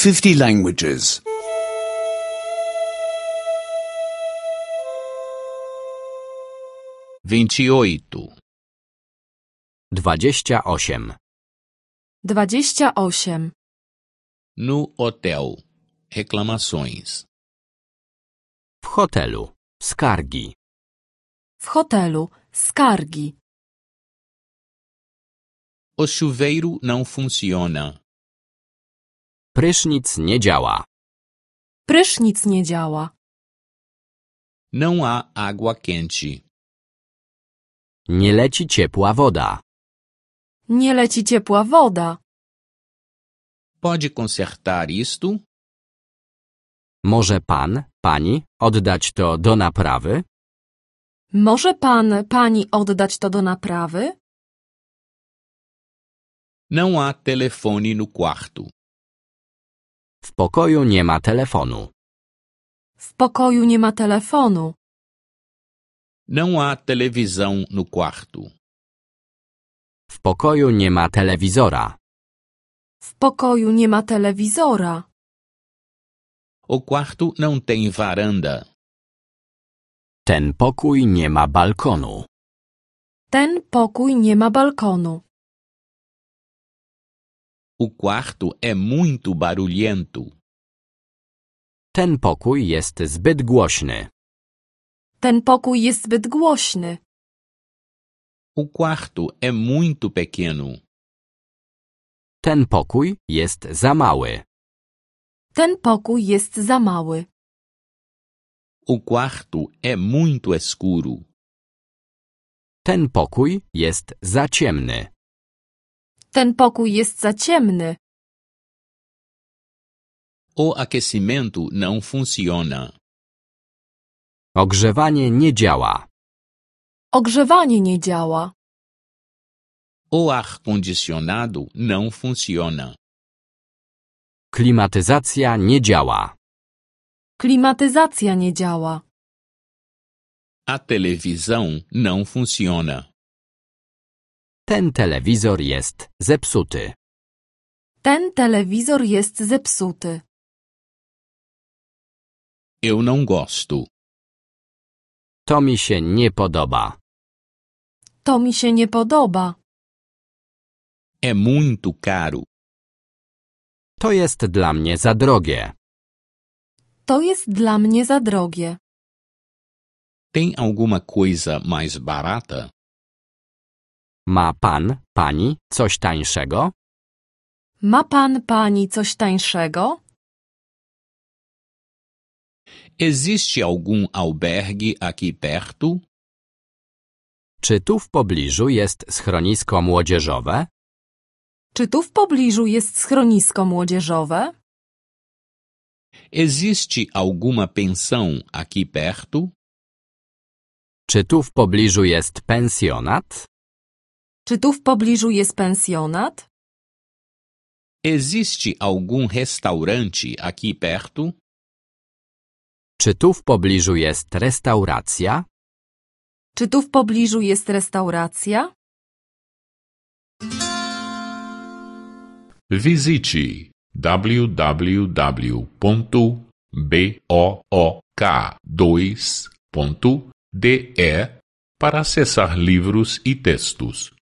50 languages. 28. 28. 28. No hotel. Reclamações. W hotelu. Skargi. W hotelu. Skargi. O chuveiro não funciona. Prysznic nie działa. Prysznic nie działa. Não há água quente. Nie leci ciepła woda. Nie leci ciepła woda. Pode consertar isto? Może pan, pani oddać to do naprawy? Może pan, pani oddać to do naprawy? Não há telefone no quarto. W pokoju nie ma telefonu. W pokoju nie ma telefonu. Não há televisão no quarto. W pokoju nie ma telewizora. W pokoju nie ma telewizora. O quarto não tem varanda. Ten pokój nie ma balkonu. Ten pokój nie ma balkonu. O quarto é muito barulhento. Ten pokój jest zbyt głośny. Ten pokój jest zbyt głośny. O quarto é muito pequeno. Ten pokój jest za mały. Ten pokój jest za mały. O quarto é muito escuro. Ten pokój jest za ciemny. Ten pokój jest za ciemny. O aquecimento não funciona. Ogrzewanie nie działa. Ogrzewanie nie działa. O ar-condicionado não funciona. Klimatyzacja nie działa. Klimatyzacja nie działa. A televisão não funciona. Ten telewizor jest zepsuty. Ten telewizor jest zepsuty. Eu não gosto. To mi się nie podoba. To mi się nie podoba. É muito caro. To jest dla mnie za drogie. To jest dla mnie za drogie. Tem alguma coisa mais barata? Ma pan, pani coś tańszego? Ma pan, pani coś tańszego? Existe algum albergue aqui perto? Czy tu w pobliżu jest schronisko młodzieżowe? Czy tu w pobliżu jest schronisko młodzieżowe? Existe alguma pensão aqui perto? Czy tu w pobliżu jest pensjonat? Czy tu w pobliżu jest pensjonat? Existe algum restaurante aqui perto? Czy tu w pobliżu jest restauracja? Czy tu w pobliżu jest restauracja? Visite www.book2.de para acessar livros e textos.